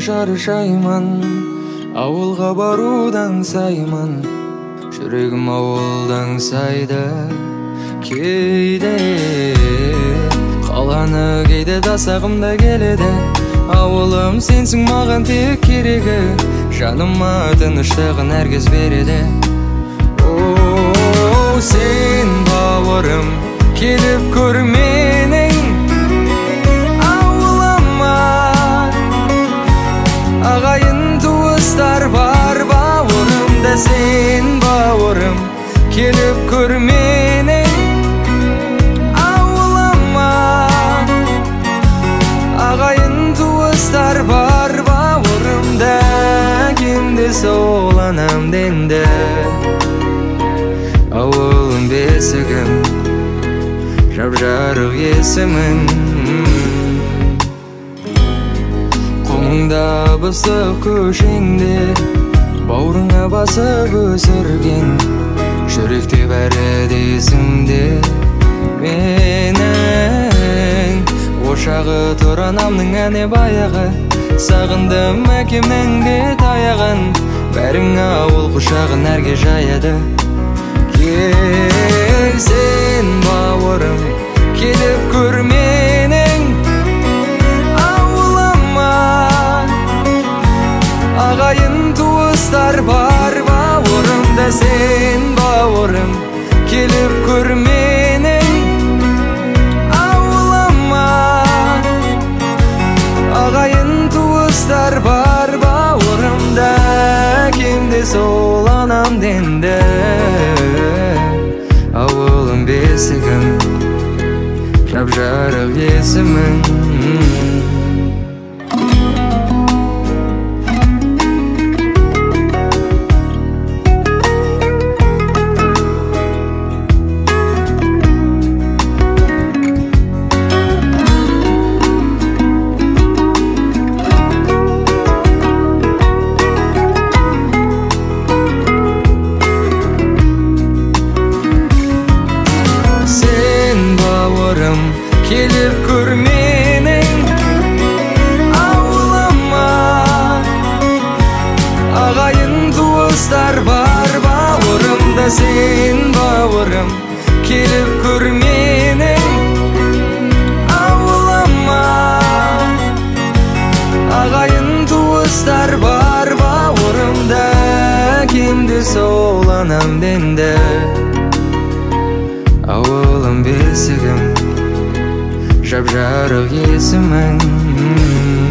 шаршаймын, ауылға барудан саймын, жүрегім ауылдан сайды. Кейде қаланы кейде тасағымда келеді, ауылым сенсің маған тек керегі, жаныма тыныштығын әркез береді. О, сен бауырым, келіп көр менің ауылыма. Ағайын туыстар бар бауырымда, сен бауырым, келіп көр менің ауылыма. Ағайын туыстар бар бауырымда, кімді сол анам денді. Ауылым бесігім, жап-жарық есімін, қолыңда бысық көшеңде, бауырыңа басып өсірген, жүректе бәрі десімде. Менің ошағы тұр анамның әне баяғы, сағындым әкемнің де таяғын, бәрің ауыл құшағын әрге жаяды. Кел сен бауырым, келіп көр менің ауылыма. Ағайын туыстар бар бауырымда, сен бауырым, келіп көр менің ауылыма. Ағайын туыстар бар бауырымда, кімде сол анам денді. Ауылым бесігім, жап-жарық есімін. Келіп көр менің ауылыма. Ағайын туыстар бар бауырымда, сен бауырым, келіп көр менің ауылыма. Ағайын туыстар бар бауырымда, кімді сол анам денді. Ауылым бесігім, жап-жарық есімің.